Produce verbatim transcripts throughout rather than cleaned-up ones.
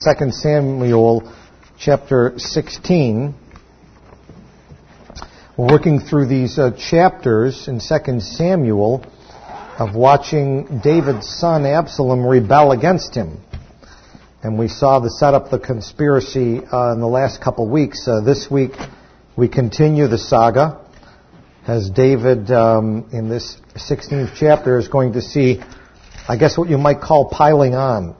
Second Samuel chapter sixteen. We're working through these uh, chapters in Second Samuel of watching David's son Absalom rebel against him. And we saw the setup, the conspiracy uh, in the last couple weeks. Uh, this week we continue the saga as David um, in this sixteenth chapter is going to see, I guess, what you might call piling on.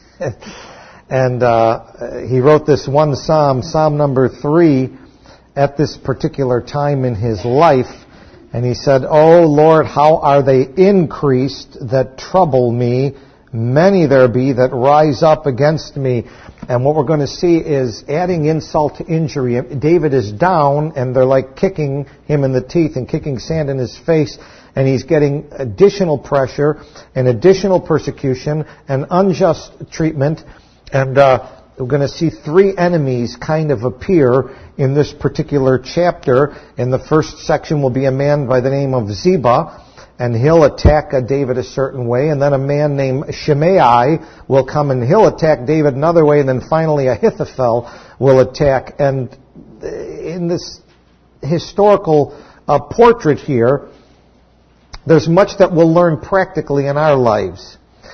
And uh, he wrote this one psalm, Psalm number three, at this particular time in his life. And he said, "O Lord, how are they increased that trouble me? Many there be that rise up against me." And what we're going to see is adding insult to injury. David is down, and they're like kicking him in the teeth and kicking sand in his face. And he's getting additional pressure and additional persecution and unjust treatment. And uh, we're going to see three enemies kind of appear in this particular chapter. In the first section will be a man by the name of Ziba, and he'll attack uh, David a certain way. And then a man named Shimei will come and he'll attack David another way. And then finally Ahithophel will attack. And in this historical uh, portrait here, there's much that we'll learn practically in our lives.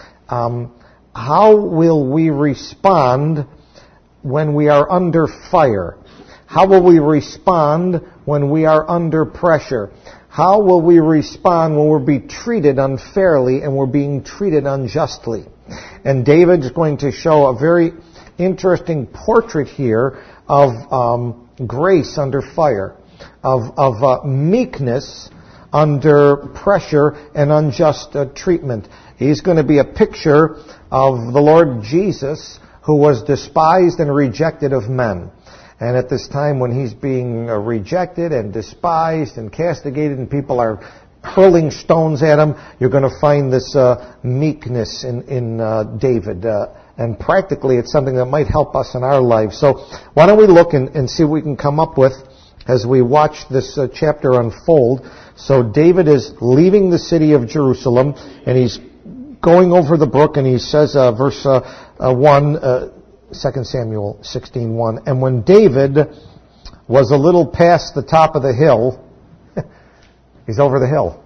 Um, how will we respond when we are under fire? How will we respond when we are under pressure? How will we respond when we're being treated unfairly and we're being treated unjustly? And David's going to show a very interesting portrait here of um, grace under fire, of, of uh, meekness under pressure and unjust uh, treatment. He's going to be a picture of the Lord Jesus, who was despised and rejected of men. And at this time when he's being uh, rejected and despised and castigated and people are hurling stones at him, you're going to find this uh, meekness in, in uh, David. Uh, and practically it's something that might help us in our lives. So why don't we look and, and see what we can come up with as we watch this uh, chapter unfold. So David is leaving the city of Jerusalem, and he's going over the brook, and he says, uh, verse uh, uh, one, uh, Second Samuel sixteen one, "And when David was a little past the top of the hill," he's over the hill.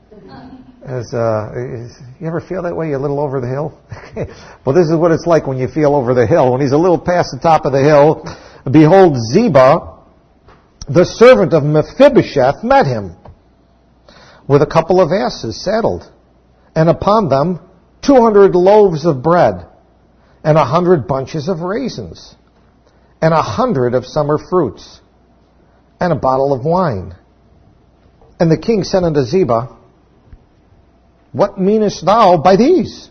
As, uh, is, you ever feel that way? You're a little over the hill? Well, this is what it's like when you feel over the hill. When he's a little past the top of the hill, behold, Ziba, the servant of Mephibosheth, met him with a couple of asses saddled, and upon them two hundred loaves of bread, and a hundred bunches of raisins, and a hundred of summer fruits, and a bottle of wine. And the king said unto Ziba, What meanest thou by these?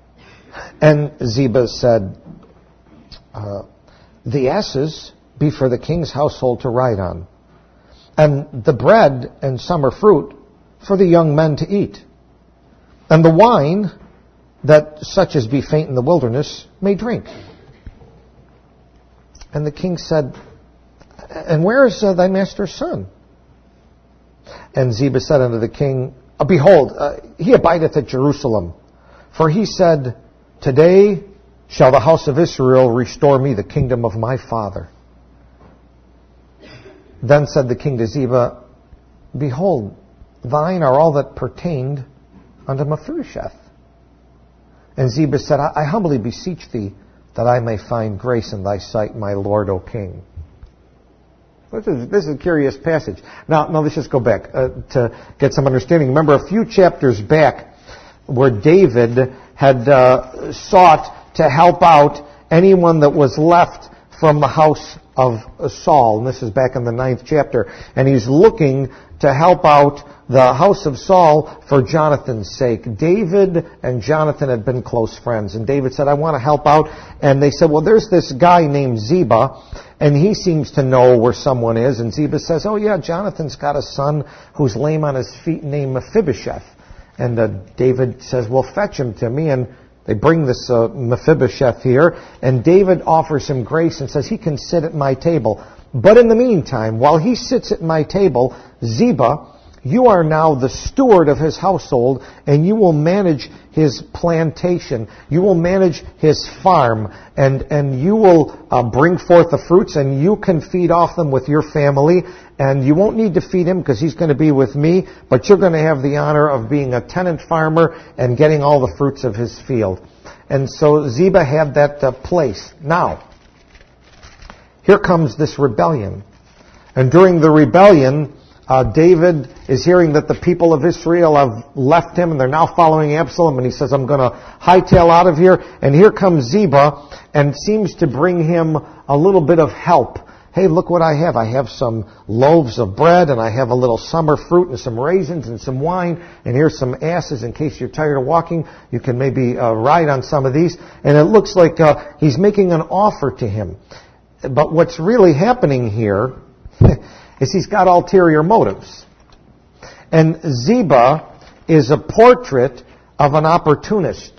And Ziba said, uh, The asses be for the king's household to ride on, and the bread and summer fruit for the young men to eat, and the wine that such as be faint in the wilderness may drink. And the king said, And where is uh, thy master's son? And Ziba said unto the king, Behold, uh, he abideth at Jerusalem. For he said, Today shall the house of Israel restore me the kingdom of my father. Then said the king to Ziba, Behold, thine are all that pertained unto Mephibosheth. And Ziba said, I, I humbly beseech thee that I may find grace in thy sight, my lord, O king. This is, this is a curious passage. Now, now let's just go back uh, to get some understanding. Remember, a few chapters back where David had uh, sought to help out anyone that was left from the house of Saul. And this is back in the ninth chapter. And he's looking to help out the house of Saul for Jonathan's sake. David and Jonathan had been close friends. And David said, I want to help out. And they said, well, there's this guy named Ziba, and he seems to know where someone is. And Ziba says, oh yeah, Jonathan's got a son who's lame on his feet named Mephibosheth. And uh, David says, well, fetch him to me. And they bring this uh, Mephibosheth here. And David offers him grace and says, he can sit at my table. But in the meantime, while he sits at my table, Ziba You are now the steward of his household, and you will manage his plantation. You will manage his farm, and, and you will uh, bring forth the fruits, and you can feed off them with your family. And you won't need to feed him because he's going to be with me, but you're going to have the honor of being a tenant farmer and getting all the fruits of his field. And so Ziba had that uh, place. Now, here comes this rebellion. And during the rebellion, uh, David is hearing that the people of Israel have left him and they're now following Absalom. And he says, I'm going to hightail out of here. And here comes Ziba and seems to bring him a little bit of help. Hey, look what I have. I have some loaves of bread, and I have a little summer fruit and some raisins and some wine, and here's some asses in case you're tired of walking. You can maybe uh, ride on some of these. And it looks like uh, he's making an offer to him. But what's really happening here is he's got ulterior motives. And Ziba is a portrait of an opportunist,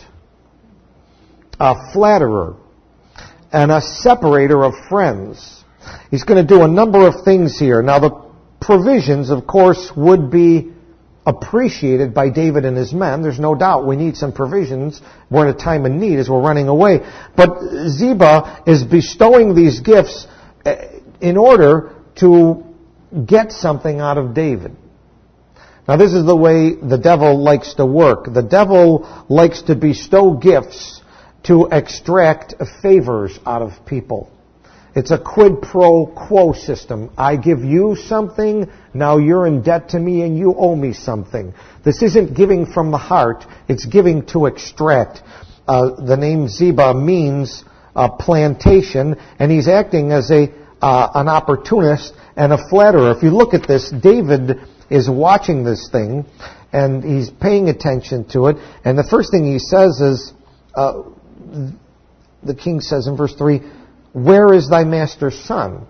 a flatterer, and a separator of friends. He's going to do a number of things here. Now, the provisions, of course, would be appreciated by David and his men. There's no doubt we need some provisions. We're in a time of need as we're running away. But Ziba is bestowing these gifts in order to get something out of David. Now, this is the way the devil likes to work. The devil likes to bestow gifts to extract favors out of people. It's a quid pro quo system. I give you something, now you're in debt to me and you owe me something. This isn't giving from the heart, it's giving to extract. Uh, the name Ziba means uh, plantation, and he's acting as a uh, an opportunist and a flatterer. If you look at this, David is watching this thing, and he's paying attention to it, and the first thing he says is, uh, the king says in verse three, where is thy master's son?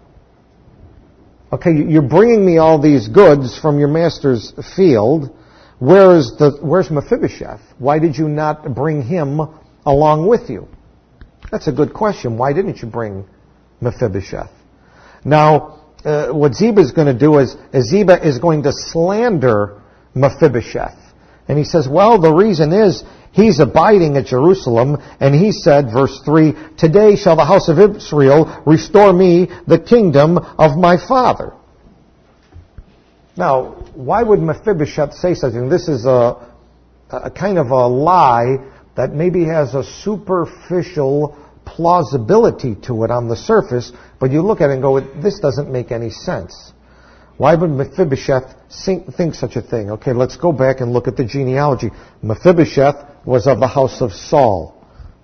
Okay, you're bringing me all these goods from your master's field. Where is the, where's Mephibosheth? Why did you not bring him along with you? That's a good question. Why didn't you bring Mephibosheth? Now, uh, what Ziba is going to do is, is Ziba is going to slander Mephibosheth. And he says, well, the reason is, he's abiding at Jerusalem, and he said, verse three, today shall the house of Israel restore me the kingdom of my father. Now, why would Mephibosheth say something? This is a, a kind of a lie that maybe has a superficial plausibility to it on the surface, but you look at it and go, this doesn't make any sense. Why would Mephibosheth think such a thing? Okay, let's go back and look at the genealogy. Mephibosheth was of the house of Saul.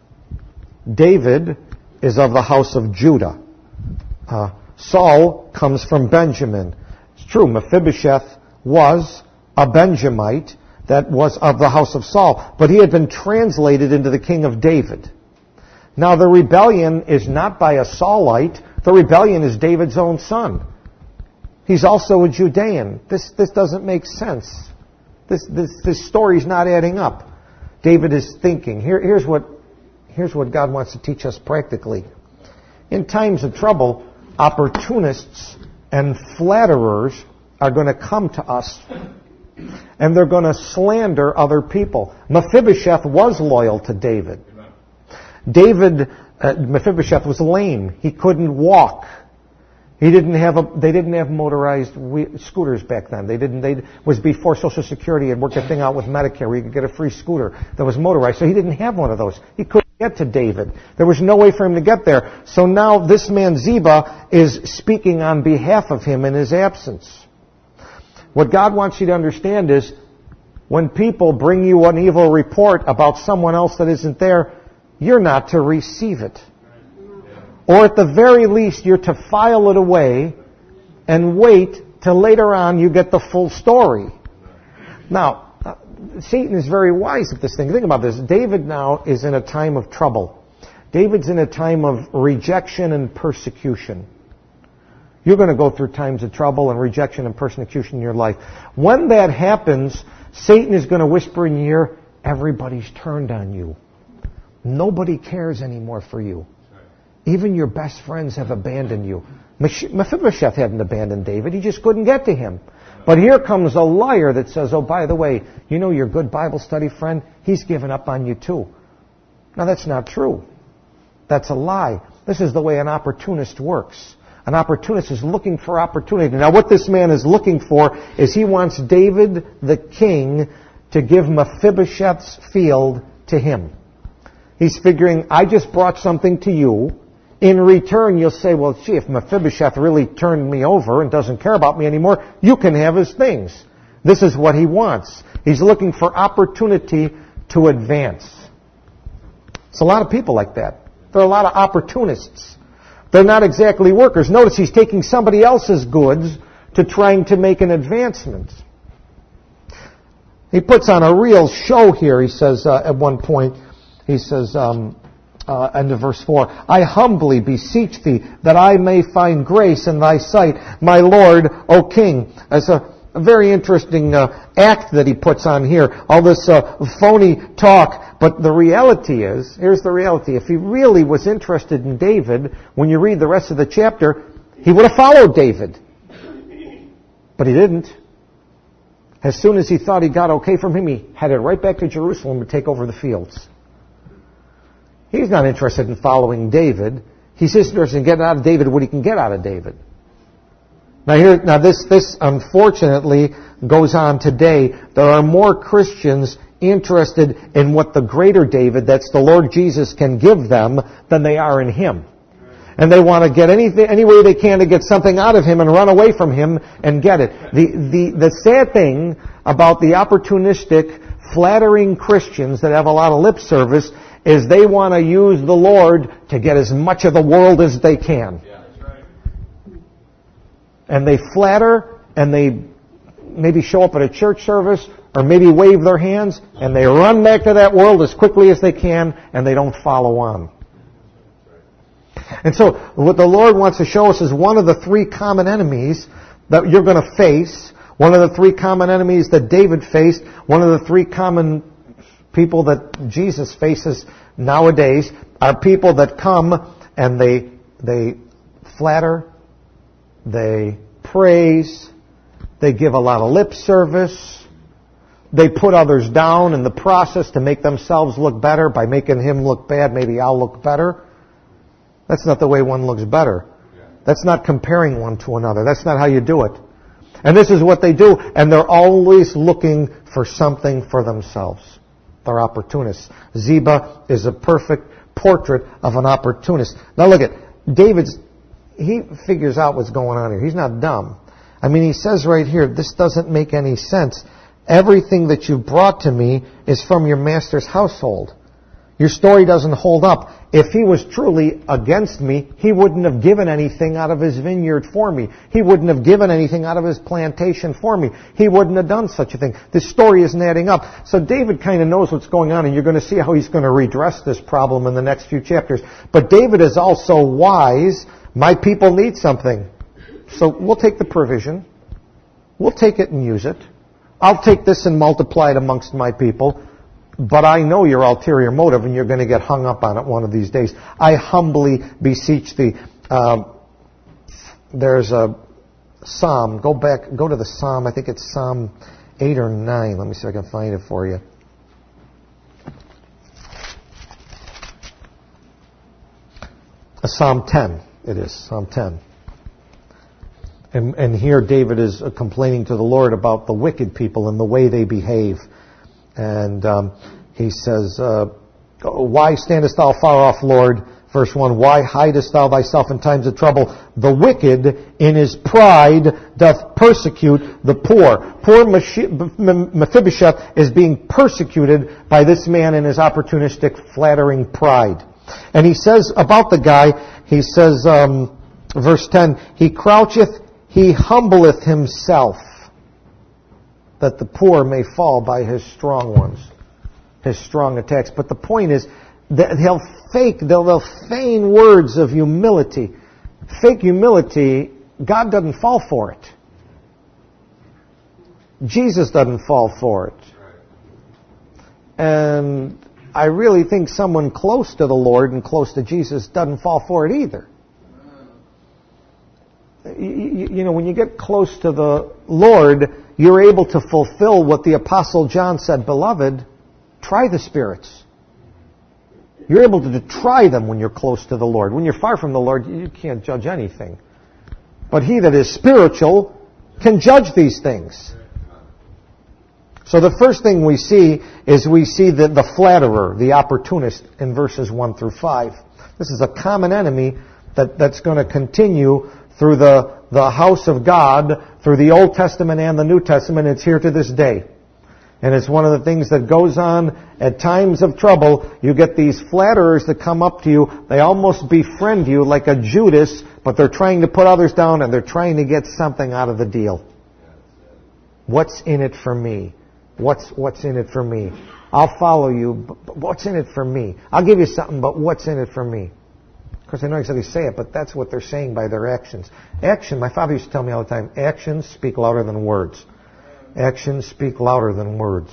David is of the house of Judah. Uh, Saul comes from Benjamin. It's true, Mephibosheth was a Benjamite that was of the house of Saul, but he had been translated into the king of David. Now, the rebellion is not by a Saulite. The rebellion is David's own son. He's also a Judean. This this doesn't make sense. This this this story's not adding up. David is thinking. Here, here's what here's what God wants to teach us practically. In times of trouble, opportunists and flatterers are going to come to us, and they're going to slander other people. Mephibosheth was loyal to David. David, uh, Mephibosheth was lame. He couldn't walk. He didn't have a. They didn't have motorized we, scooters back then. They didn't. They it was before Social Security had worked that thing out with Medicare, where you could get a free scooter that was motorized. So he didn't have one of those. He couldn't get to David. There was no way for him to get there. So now this man Ziba is speaking on behalf of him in his absence. What God wants you to understand is, when people bring you an evil report about someone else that isn't there, you're not to receive it. Or at the very least, you're to file it away and wait till later on you get the full story. Now, uh, Satan is very wise at this thing. Think about this. David now is in a time of trouble. David's in a time of rejection and persecution. You're going to go through times of trouble and rejection and persecution in your life. When that happens, Satan is going to whisper in your ear, everybody's turned on you. Nobody cares anymore for you. Even your best friends have abandoned you. Mephibosheth hadn't abandoned David. He just couldn't get to him. But here comes a liar that says, oh, by the way, you know your good Bible study friend? He's given up on you too. Now, that's not true. That's a lie. This is the way an opportunist works. An opportunist is looking for opportunity. Now, what this man is looking for is he wants David the king to give Mephibosheth's field to him. He's figuring, I just brought something to you. In return, you'll say, well, gee, if Mephibosheth really turned me over and doesn't care about me anymore, you can have his things. This is what he wants. He's looking for opportunity to advance. It's a lot of people like that. There are a lot of opportunists. They're not exactly workers. Notice he's taking somebody else's goods to trying to make an advancement. He puts on a real show here, he says uh, at one point. He says, um, uh, end of verse four, I humbly beseech thee that I may find grace in thy sight, my Lord, O King. That's a, a very interesting uh, act that he puts on here. All this uh, phony talk. But the reality is, here's the reality. If he really was interested in David, when you read the rest of the chapter, he would have followed David. But he didn't. As soon as he thought he got okay from him, he headed right back to Jerusalem to take over the fields. He's not interested in following David. He's just interested in getting out of David what he can get out of David. Now here, now this, this unfortunately goes on today. There are more Christians interested in what the greater David, that's the Lord Jesus, can give them than they are in Him. And they want to get anything, any way they can to get something out of Him and run away from Him and get it. The, the, the sad thing about the opportunistic, flattering Christians that have a lot of lip service is they want to use the Lord to get as much of the world as they can. Yeah, that's right. And they flatter, and they maybe show up at a church service, or maybe wave their hands, and they run back to that world as quickly as they can, and they don't follow on. And so, what the Lord wants to show us is one of the three common enemies that you're going to face, one of the three common enemies that David faced, one of the three common people that Jesus faces nowadays are people that come and they they flatter, they praise, they give a lot of lip service, they put others down in the process to make themselves look better. By making him look bad, maybe I'll look better. That's not the way one looks better. That's not comparing one to another. That's not how you do it. And this is what they do, and they're always looking for something for themselves. They're opportunists. Ziba is a perfect portrait of an opportunist. Now look at David's, he figures out what's going on here. He's not dumb. I mean, he says right here, this doesn't make any sense. Everything that you brought to me is from your master's household. Your story doesn't hold up. If he was truly against me, he wouldn't have given anything out of his vineyard for me. He wouldn't have given anything out of his plantation for me. He wouldn't have done such a thing. This story isn't adding up. So David kind of knows what's going on, and you're going to see how he's going to redress this problem in the next few chapters. But David is also wise. My people need something. So we'll take the provision. We'll take it and use it. I'll take this and multiply it amongst my people. But I know your ulterior motive, and you're going to get hung up on it one of these days. I humbly beseech thee. Uh, there's a psalm. Go back, go to the psalm. I think it's Psalm eight or nine. Let me see if I can find it for you. Uh, Psalm ten. It is Psalm ten. And, and here David is complaining to the Lord about the wicked people and the way they behave. And um, he says, uh, why standest thou far off, Lord? Verse one, why hidest thou thyself in times of trouble? The wicked in his pride doth persecute the poor. Poor Mephibosheth is being persecuted by this man in his opportunistic, flattering pride. And he says about the guy, he says, um, verse ten, he croucheth, he humbleth himself, that the poor may fall by his strong ones, his strong attacks. But the point is that he'll fake, they'll, they'll feign words of humility. Fake humility, God doesn't fall for it. Jesus doesn't fall for it. And I really think someone close to the Lord and close to Jesus doesn't fall for it either. you, you know, when you get close to the Lord, you're able to fulfill what the Apostle John said, beloved, try the spirits. You're able to try them when you're close to the Lord. When you're far from the Lord, you can't judge anything. But he that is spiritual can judge these things. So the first thing we see is we see the, the flatterer, the opportunist, in verses one through five. This is a common enemy that, that's going to continue through the, the house of God, through the Old Testament and the New Testament. It's here to this day. And it's one of the things that goes on at times of trouble. You get these flatterers that come up to you. They almost befriend you like a Judas, but they're trying to put others down and they're trying to get something out of the deal. What's in it for me? What's what's in it for me? I'll follow you, but what's in it for me? I'll give you something, but what's in it for me? Of course, I know exactly say it, but that's what they're saying by their actions. Action, my father used to tell me all the time, actions speak louder than words. Actions speak louder than words.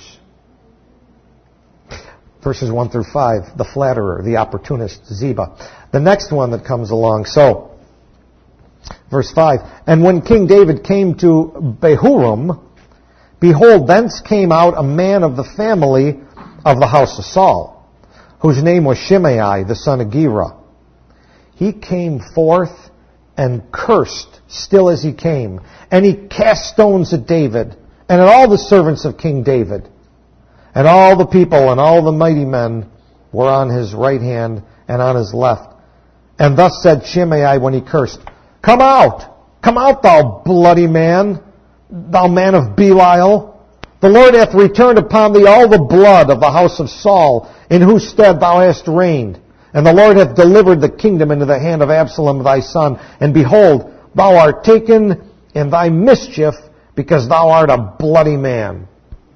Verses one through five, the flatterer, the opportunist, Ziba. The next one that comes along, so, verse five, and when King David came to Bahurim, behold, thence came out a man of the family of the house of Saul, whose name was Shimei, the son of Gera. He came forth and cursed still as he came, and he cast stones at David, and at all the servants of King David. And all the people and all the mighty men were on his right hand and on his left. And thus said Shimei when he cursed, Come out! Come out, thou bloody man, thou man of Belial. The Lord hath returned upon thee all the blood of the house of Saul, in whose stead thou hast reigned. And the Lord hath delivered the kingdom into the hand of Absalom thy son. And behold, thou art taken in thy mischief, because thou art a bloody man.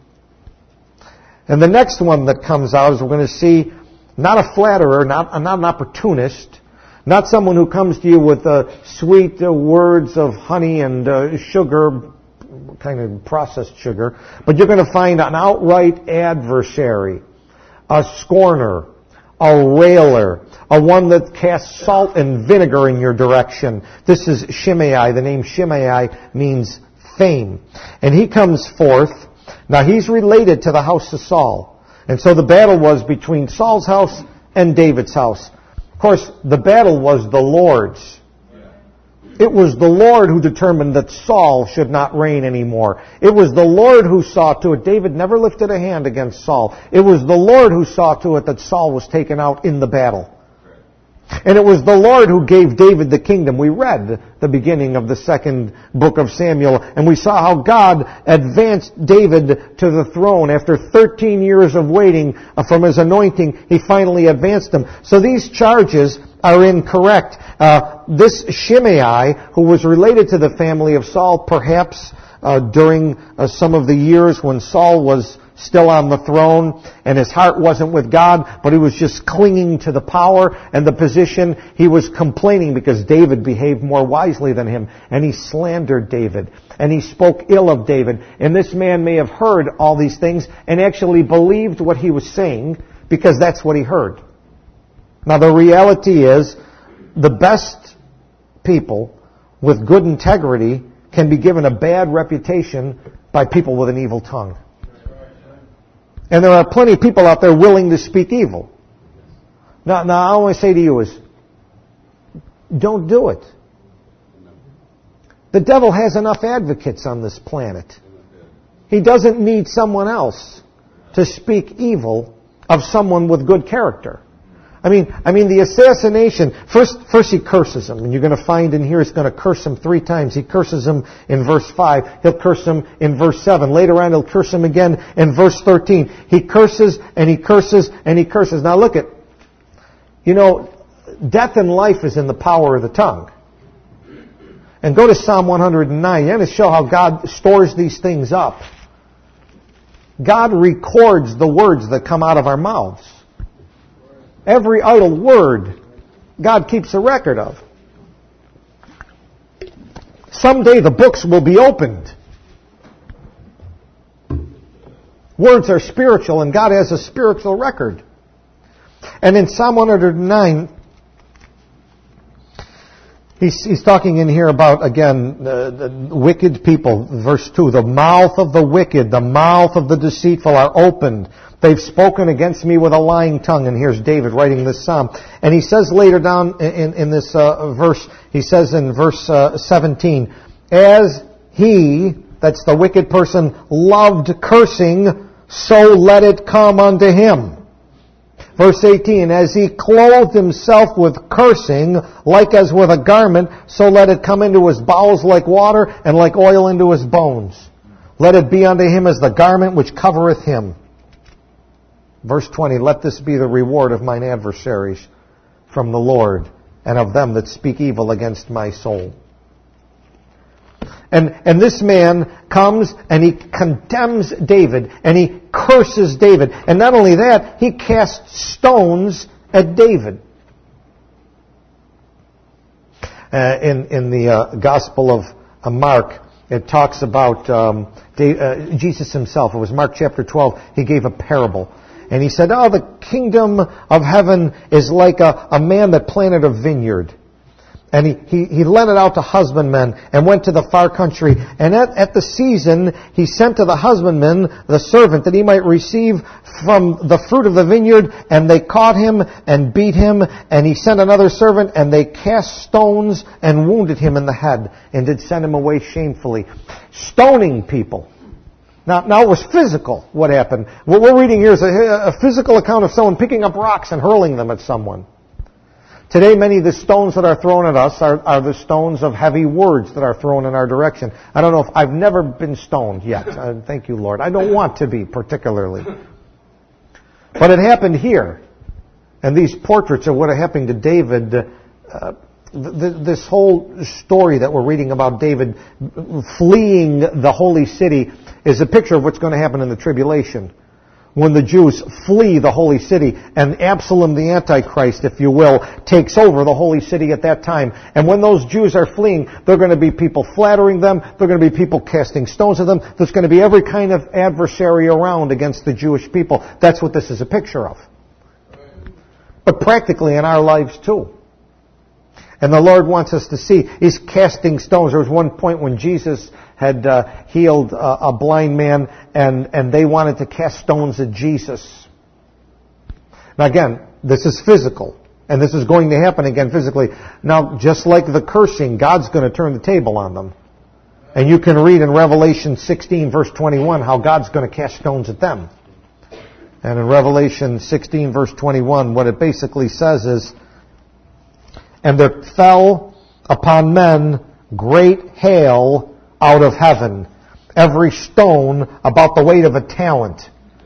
And the next one that comes out is we're going to see not a flatterer, not, not an opportunist, not someone who comes to you with uh, sweet uh, words of honey and uh, sugar, kind of processed sugar, but you're going to find an outright adversary, a scorner, a railer, a one that casts salt and vinegar in your direction. This is Shimei. The name Shimei means fame. And he comes forth. Now he's related to the house of Saul. And so the battle was between Saul's house and David's house. Of course, the battle was the Lord's. It was the Lord who determined that Saul should not reign anymore. It was the Lord who saw to it. David never lifted a hand against Saul. It was the Lord who saw to it that Saul was taken out in the battle. And it was the Lord who gave David the kingdom. We read the beginning of the second book of Samuel, and we saw how God advanced David to the throne. After thirteen years of waiting from his anointing, he finally advanced him. So these charges are incorrect. Uh, this Shimei, who was related to the family of Saul, perhaps uh, during uh, some of the years when Saul was still on the throne, and his heart wasn't with God, but he was just clinging to the power and the position. He was complaining because David behaved more wisely than him, and he slandered David, and he spoke ill of David. And this man may have heard all these things and actually believed what he was saying because that's what he heard. Now the reality is, the best people with good integrity can be given a bad reputation by people with an evil tongue. And there are plenty of people out there willing to speak evil. Now, now all I want to say to you is, don't do it. The devil has enough advocates on this planet. He doesn't need someone else to speak evil of someone with good character. I mean, I mean the assassination, first, first he curses him, and you're going to find in here he's going to curse him three times. He curses him in verse five. He'll curse him in verse seven. Later on he'll curse him again in verse thirteen. He curses and he curses and he curses. Now look at, you know, death and life is in the power of the tongue. And go to Psalm one hundred nine. You're going to show how God stores these things up. God records the words that come out of our mouths. Every idle word, God keeps a record of. Someday the books will be opened. Words are spiritual, and God has a spiritual record. And in Psalm one hundred nine, He's, he's talking in here about, again, the, the wicked people. Verse two, the mouth of the wicked, the mouth of the deceitful are opened. They've spoken against me with a lying tongue. And here's David writing this psalm. And he says later down in, in this uh, verse, he says in verse uh, seventeen, as he, that's the wicked person, loved cursing, so let it come unto him. Verse eighteen, as he clothed himself with cursing, like as with a garment, so let it come into his bowels like water, and like oil into his bones. Let it be unto him as the garment which covereth him. Verse twenty, let this be the reward of mine adversaries from the Lord, and of them that speak evil against my soul. And, and this man comes and he condemns David and he curses David. And not only that, he casts stones at David. Uh, in, in the uh, Gospel of uh, Mark, it talks about um, Dave, uh, Jesus himself. It was Mark chapter twelve. He gave a parable. And he said, oh, the kingdom of heaven is like a, a man that planted a vineyard. And he, he, he lent it out to husbandmen and went to the far country. And at, at the season, he sent to the husbandman the servant that he might receive from the fruit of the vineyard. And they caught him and beat him. And he sent another servant and they cast stones and wounded him in the head and did send him away shamefully. Stoning people. Now, now it was physical, what happened. What we're reading here is a, a physical account of someone picking up rocks and hurling them at someone. Today, many of the stones that are thrown at us are, are the stones of heavy words that are thrown in our direction. I don't know if I've never been stoned yet. Uh, thank you, Lord. I don't want to be particularly. But it happened here. And these portraits of what happened to David, uh, th- th- this whole story that we're reading about David fleeing the holy city is a picture of what's going to happen in the tribulation. When the Jews flee the holy city, and Absalom the Antichrist, if you will, takes over the holy city at that time. And when those Jews are fleeing, there are going to be people flattering them, there are going to be people casting stones at them, there's going to be every kind of adversary around against the Jewish people. That's what this is a picture of. But practically in our lives too. And the Lord wants us to see. He's casting stones. There was one point when Jesus had uh, healed uh, a blind man, and, and they wanted to cast stones at Jesus. Now again, this is physical. And this is going to happen again physically. Now, just like the cursing, God's going to turn the table on them. And you can read in Revelation sixteen, verse twenty-one, how God's going to cast stones at them. And in Revelation sixteen, verse twenty-one, what it basically says is, and there fell upon men great hail out of heaven, every stone about the weight of a talent.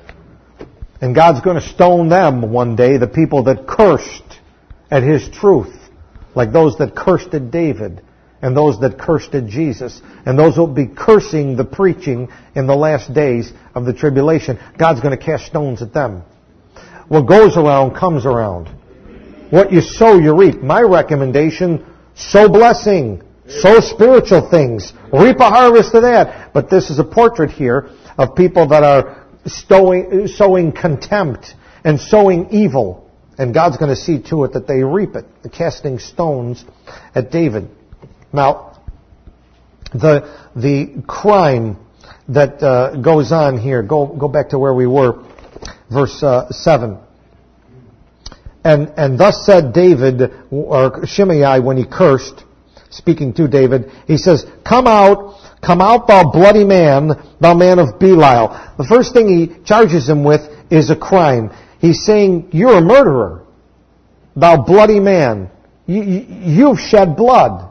And God's going to stone them one day, the people that cursed at His truth, like those that cursed at David, and those that cursed at Jesus, and those who will be cursing the preaching in the last days of the tribulation. God's going to cast stones at them. What goes around comes around. What you sow, you reap. My recommendation, sow blessing, sow spiritual things, reap a harvest of that. But this is a portrait here of people that are sowing, sowing contempt and sowing evil. And God's going to see to it that they reap it, casting stones at David. Now, the the crime that uh, goes on here, go go back to where we were, verse uh, seven. And and thus said David, or Shimei, when he cursed, speaking to David, he says, "Come out, come out, thou bloody man, thou man of Belial." The first thing he charges him with is a crime. He's saying, "You're a murderer, thou bloody man. You, you, you've shed blood."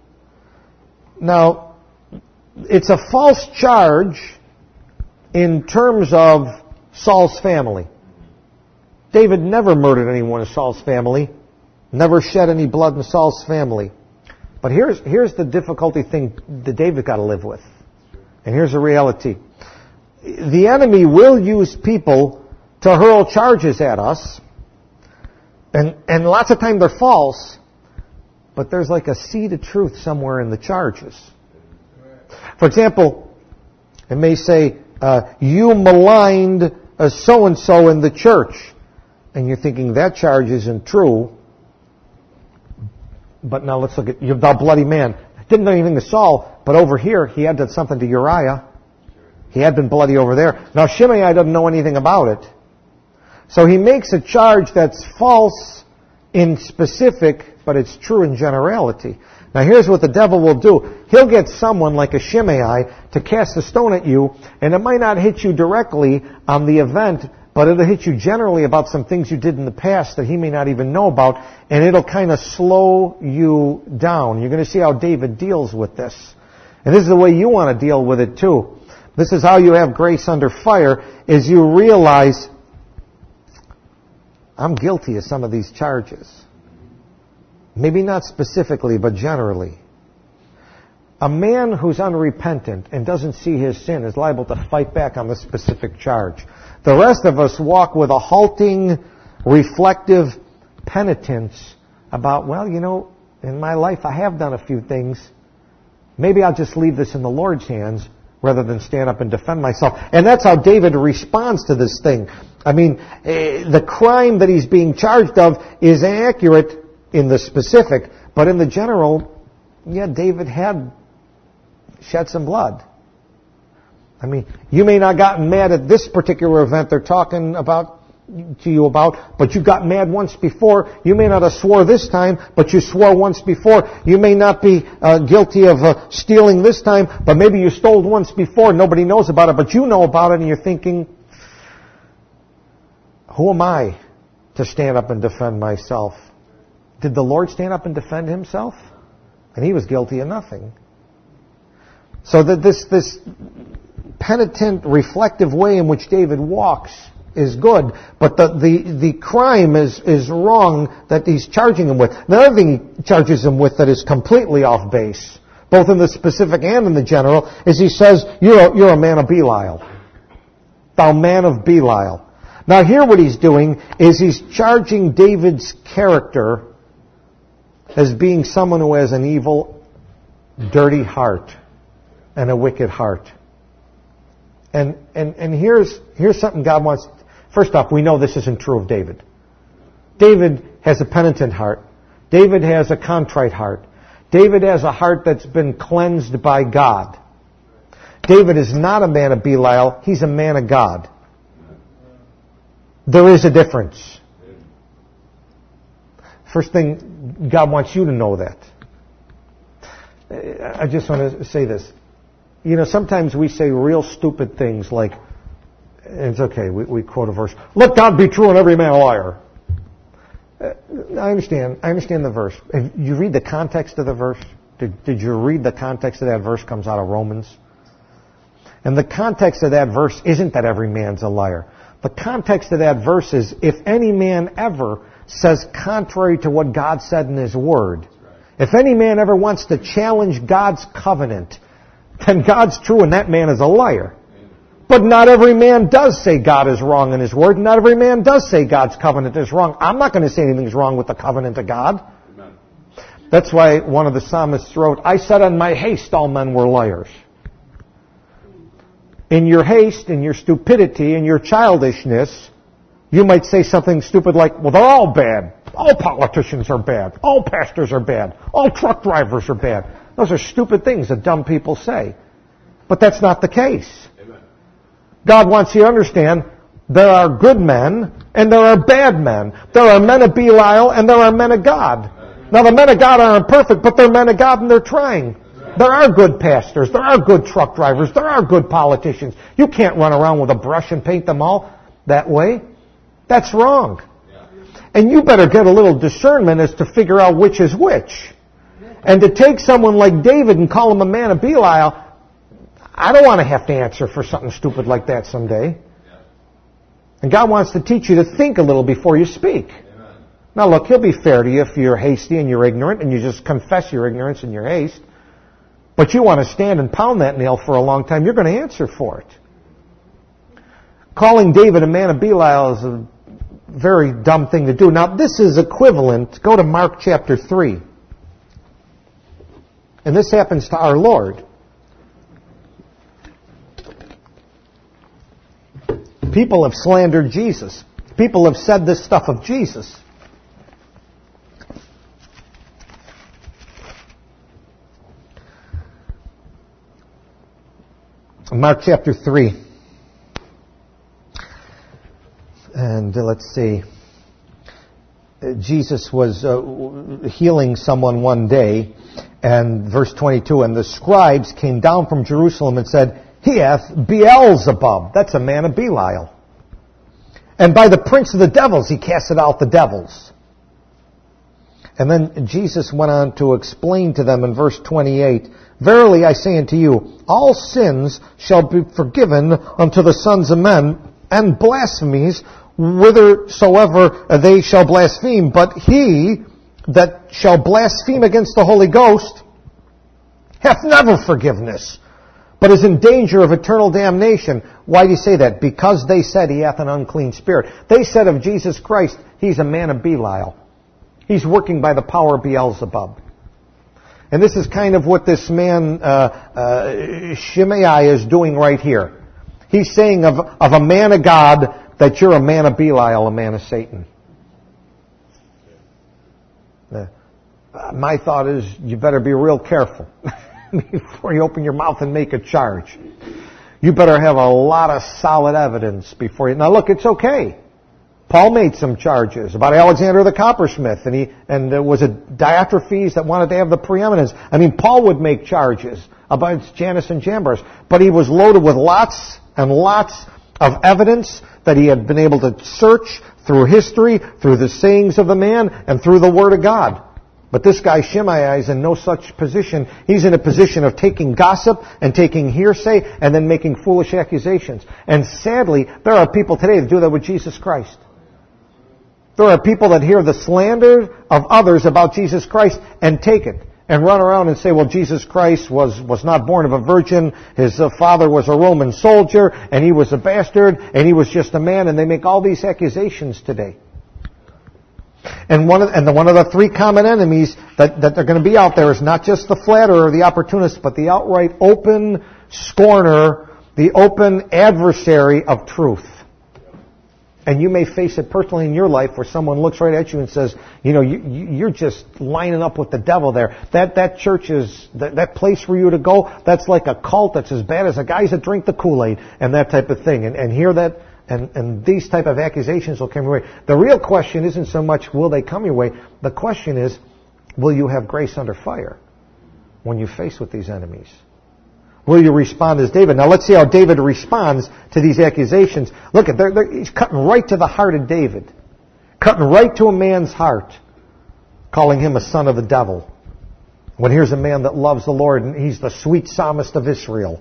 Now, it's a false charge in terms of Saul's family. David never murdered anyone in Saul's family, never shed any blood in Saul's family. But here's here's the difficulty thing that David got to live with. And here's the reality. The enemy will use people to hurl charges at us, and, and lots of times they're false, but there's like a seed of truth somewhere in the charges. For example, it may say, uh, you maligned a so-and-so in the church. And you're thinking, that charge isn't true. But now let's look at you, the bloody man. Didn't do anything to Saul, but over here he had done something to Uriah. He had been bloody over there. Now Shimei doesn't know anything about it. So he makes a charge that's false in specific, but it's true in generality. Now here's what the devil will do. He'll get someone like a Shimei to cast a stone at you, and it might not hit you directly on the event, but it'll hit you generally about some things you did in the past that he may not even know about, and it'll kind of slow you down. You're going to see how David deals with this. And this is the way you want to deal with it too. This is how you have grace under fire, is you realize, I'm guilty of some of these charges. Maybe not specifically, but generally. A man who's unrepentant and doesn't see his sin is liable to fight back on the specific charge. The rest of us walk with a halting, reflective penitence about, well, you know, in my life I have done a few things. Maybe I'll just leave this in the Lord's hands rather than stand up and defend myself. And that's how David responds to this thing. I mean, eh, the crime that he's being charged of is accurate in the specific, but in the general, yeah, David had shed some blood. I mean, you may not have gotten mad at this particular event they're talking about to you about, but you got mad once before. You may not have swore this time, but you swore once before. You may not be uh, guilty of uh, stealing this time, but maybe you stole once before. Nobody knows about it, but you know about it, and you're thinking, who am I to stand up and defend myself? Did the Lord stand up and defend himself? And he was guilty of nothing. So that this this penitent, reflective way in which David walks is good, but the, the, the crime is, is wrong that he's charging him with. Another thing he charges him with that is completely off base, both in the specific and in the general, is he says, you're a, you're a man of Belial. Thou man of Belial. Now here what he's doing is he's charging David's character as being someone who has an evil, dirty heart and a wicked heart. And, and, and here's, here's something God wants. First off, we know this isn't true of David. David has a penitent heart. David has a contrite heart. David has a heart that's been cleansed by God. David is not a man of Belial. He's a man of God. There is a difference. First thing, God wants you to know that. I just want to say this. You know, sometimes we say real stupid things like, it's okay, we, we quote a verse, let God be true and every man a liar. Uh, I understand. I understand the verse. If you read the context of the verse, did, did you read the context of that verse comes out of Romans? And the context of that verse isn't that every man's a liar. The context of that verse is, if any man ever says contrary to what God said in His Word, if any man ever wants to challenge God's covenant, then God's true and that man is a liar. But not every man does say God is wrong in His Word. Not every man does say God's covenant is wrong. I'm not going to say anything's wrong with the covenant of God. Amen. That's why one of the psalmists wrote, I said in my haste all men were liars. In your haste, in your stupidity, in your childishness, you might say something stupid like, well, they're all bad. All politicians are bad. All pastors are bad. All truck drivers are bad. Those are stupid things that dumb people say. But that's not the case. Amen. God wants you to understand there are good men and there are bad men. There are men of Belial and there are men of God. Amen. Now the men of God aren't perfect, but they're men of God and they're trying. There are good pastors. There are good truck drivers. There are good politicians. You can't run around with a brush and paint them all that way. That's wrong. And you better get a little discernment as to figure out which is which. And to take someone like David and call him a man of Belial, I don't want to have to answer for something stupid like that someday. And God wants to teach you to think a little before you speak. Now look, He'll be fair to you if you're hasty and you're ignorant and you just confess your ignorance and your haste. But you want to stand and pound that nail for a long time, you're going to answer for it. Calling David a man of Belial is a very dumb thing to do. Now, this is equivalent. Go to Mark chapter three. And this happens to our Lord. People have slandered Jesus. People have said this stuff of Jesus. Mark chapter three. And uh, let's see. Uh, Jesus was uh, healing someone one day, and verse twenty-two, and the scribes came down from Jerusalem and said, "He hath Beelzebub." That's a man of Belial. "And by the prince of the devils he casted out the devils." And then Jesus went on to explain to them in verse twenty-eight, "Verily I say unto you, all sins shall be forgiven unto the sons of men, and blasphemies whithersoever they shall blaspheme. But he that shall blaspheme against the Holy Ghost hath never forgiveness, but is in danger of eternal damnation." Why do you say that? Because they said he hath an unclean spirit. They said of Jesus Christ, he's a man of Belial. He's working by the power of Beelzebub. And this is kind of what this man, uh, uh, Shimei, is doing right here. He's saying of, of a man of God that you're a man of Belial, a man of Satan. Uh, my thought is you better be real careful before you open your mouth and make a charge. You better have a lot of solid evidence before you... Now look, it's okay. Paul made some charges about Alexander the coppersmith, and he and there was a Diotrephes that wanted to have the preeminence. I mean, Paul would make charges about Jannes and Jambres, but he was loaded with lots and lots of evidence that he had been able to search through history, through the sayings of the man, and through the Word of God. But this guy Shimei is in no such position. He's in a position of taking gossip and taking hearsay and then making foolish accusations. And sadly, there are people today that do that with Jesus Christ. There are people that hear the slander of others about Jesus Christ and take it and run around and say, well, Jesus Christ was, was not born of a virgin, his uh, father was a Roman soldier, and he was a bastard, and he was just a man, and they make all these accusations today. And one of, and the, one of the three common enemies that, that are going to be out there is not just the flatterer or the opportunist, but the outright open scorner, the open adversary of truth. And you may face it personally in your life where someone looks right at you and says, you know, you, you're just lining up with the devil there. That that church is, that, that place for you to go, that's like a cult that's as bad as the guys that drink the Kool-Aid and that type of thing. And, and hear that, and, and these type of accusations will come your way. The real question isn't so much will they come your way. The question is, will you have grace under fire when you face with these enemies? Will you respond as David? Now let's see how David responds to these accusations. Look at, they're, they're, he's cutting right to the heart of David. Cutting right to a man's heart. Calling him a son of the devil. When here's a man that loves the Lord and he's the sweet psalmist of Israel.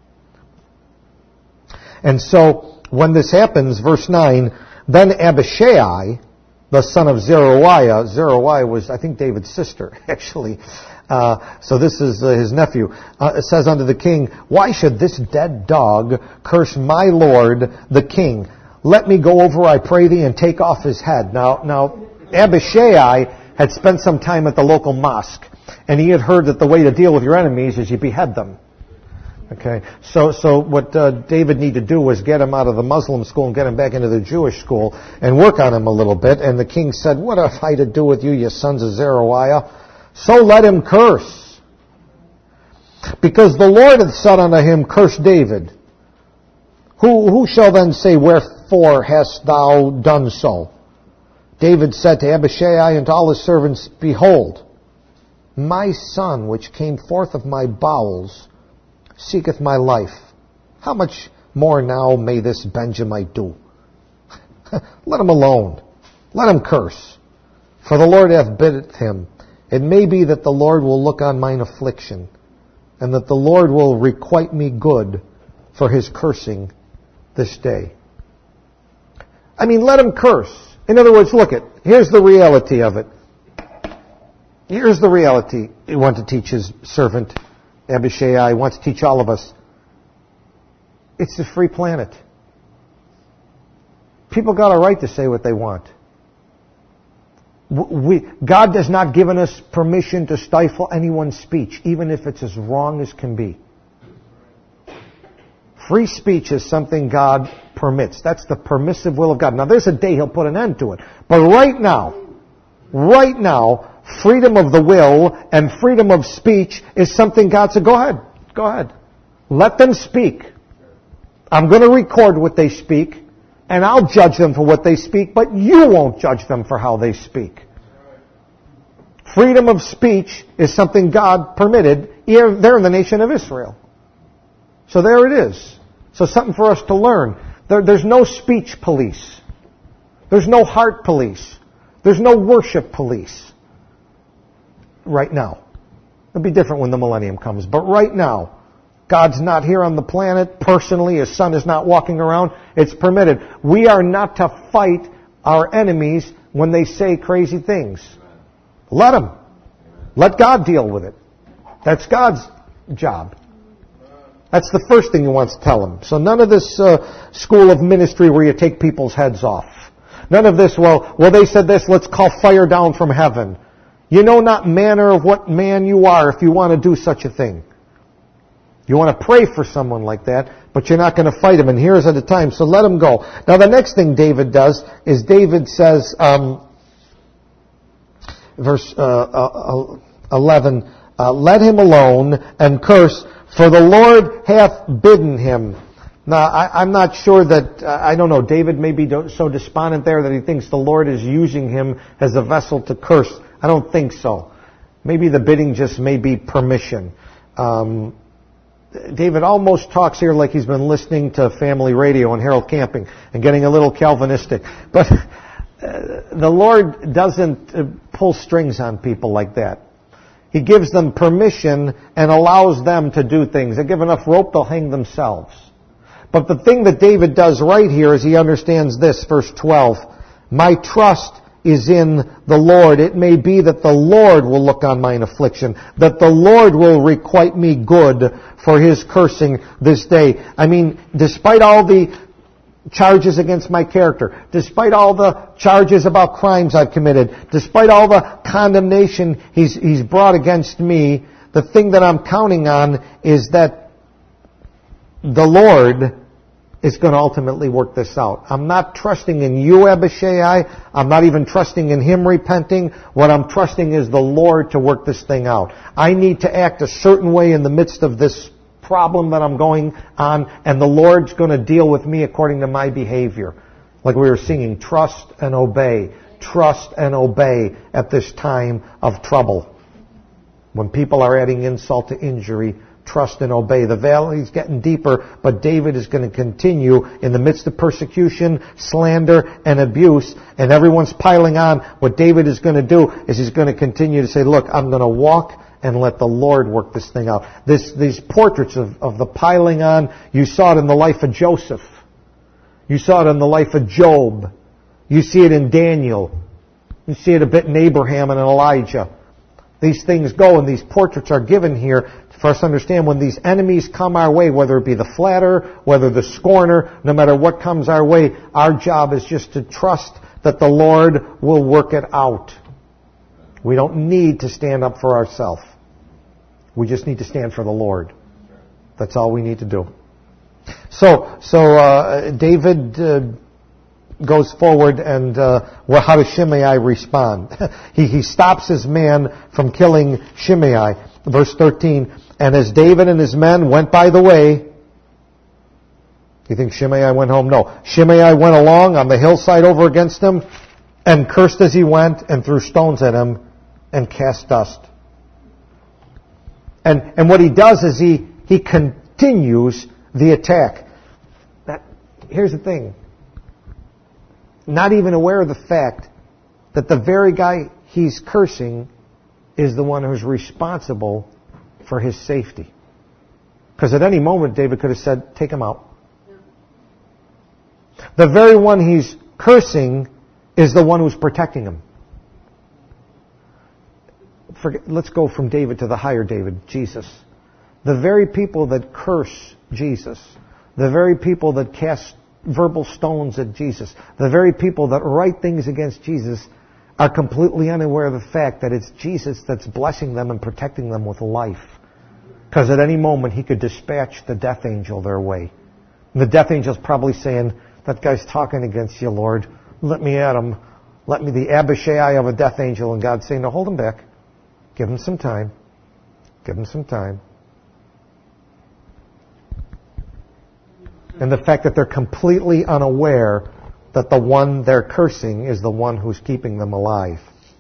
And so, when this happens, verse nine, then Abishai, the son of Zeruiah, Zeruiah was, I think, David's sister, actually. Uh, so this is uh, his nephew. Uh, it says unto the king, why should this dead dog curse my lord, the king? Let me go over, I pray thee, and take off his head. Now, now, Abishai had spent some time at the local mosque, and he had heard that the way to deal with your enemies is you behead them. Okay, so so what uh, David needed to do was get him out of the Muslim school and get him back into the Jewish school and work on him a little bit. And the king said, what have I to do with you, you sons of Zeruiah? So let him curse. Because the Lord hath said unto him, curse David. Who, who shall then say, wherefore hast thou done so? David said to Abishai and to all his servants, behold, my son which came forth of my bowels seeketh my life. How much more now may this Benjamite do? Let him alone. Let him curse. For the Lord hath bidden him. It may be that the Lord will look on mine affliction, and that the Lord will requite me good for his cursing this day. I mean, let him curse. In other words, look at, here's the reality of it. Here's the reality he wanted to teach his servant, Abishai. He wants to teach all of us. It's a free planet. People got a right to say what they want. We, God has not given us permission to stifle anyone's speech, even if it's as wrong as can be. Free speech is something God permits. That's the permissive will of God. Now, there's a day He'll put an end to it. But right now, right now, freedom of the will and freedom of speech is something God said, go ahead, go ahead. Let them speak. I'm going to record what they speak, and I'll judge them for what they speak, but you won't judge them for how they speak. Freedom of speech is something God permitted. They're in the nation of Israel. So there it is. So something for us to learn. There, there's no speech police. There's no heart police. There's no worship police. Right now. It'll be different when the millennium comes. But right now, God's not here on the planet personally. His Son is not walking around. It's permitted. We are not to fight our enemies when they say crazy things. Let them. Let God deal with it. That's God's job. That's the first thing he wants to tell them. So none of this uh, school of ministry where you take people's heads off. None of this, well, well, they said this, let's call fire down from heaven. You know not manner of what man you are if you want to do such a thing. You want to pray for someone like that, but you're not going to fight him. And here's at a time, so let him go. Now the next thing David does is David says, um, verse uh, uh, eleven, uh, let him alone and curse, for the Lord hath bidden him. Now, I, I'm not sure that, uh, I don't know, David may be so despondent there that he thinks the Lord is using him as a vessel to curse. I don't think so. Maybe the bidding just may be permission. Um, David almost talks here like he's been listening to family radio and Harold Camping and getting a little Calvinistic. But uh, the Lord doesn't uh, pull strings on people like that. He gives them permission and allows them to do things. They give enough rope, they'll hang themselves. But the thing that David does right here is he understands this, verse twelve. My trust is in the Lord. It may be that the Lord will look on mine affliction, that the Lord will requite me good for his cursing this day. I mean, despite all the charges against my character, despite all the charges about crimes I've committed, despite all the condemnation he's, he's brought against me, the thing that I'm counting on is that the Lord is going to ultimately work this out. I'm not trusting in you, Abishai. I'm not even trusting in him repenting. What I'm trusting is the Lord to work this thing out. I need to act a certain way in the midst of this problem that I'm going on, and the Lord's going to deal with me according to my behavior. Like we were singing, trust and obey. Trust and obey at this time of trouble. When people are adding insult to injury, trust and obey. The valley's getting deeper, but David is going to continue in the midst of persecution, slander, and abuse, and everyone's piling on. What David is going to do is he's going to continue to say, look, I'm going to walk and let the Lord work this thing out. This, these portraits of, of the piling on, you saw it in the life of Joseph. You saw it in the life of Job. You see it in Daniel. You see it a bit in Abraham and in Elijah. These things go, and these portraits are given here for us to understand when these enemies come our way, whether it be the flatterer, whether the scorner, no matter what comes our way, our job is just to trust that the Lord will work it out. We don't need to stand up for ourselves. We just need to stand for the Lord. That's all we need to do. So, so uh, David uh, goes forward, and uh, well, how does Shimei respond? he, he stops his man from killing Shimei. Verse thirteen, and as David and his men went by the way, you think Shimei went home? No. Shimei went along on the hillside over against him, and cursed as he went, and threw stones at him, and cast dust. And, and what he does is he, he continues the attack. That, here's the thing. Not even aware of the fact that the very guy he's cursing is the one who's responsible for his safety. Because at any moment, David could have said, take him out. The very one he's cursing is the one who's protecting him. Forget, let's go from David to the higher David, Jesus. The very people that curse Jesus, the very people that cast verbal stones at Jesus, the very people that write things against Jesus are completely unaware of the fact that it's Jesus that's blessing them and protecting them with life. Because at any moment he could dispatch the death angel their way. And the death angel's probably saying, that guy's talking against you, Lord. Let me at him. Let me, the Abishai of a death angel. And God's saying, no, hold him back. Give him some time. Give him some time. And the fact that they're completely unaware that the one they're cursing is the one who's keeping them alive.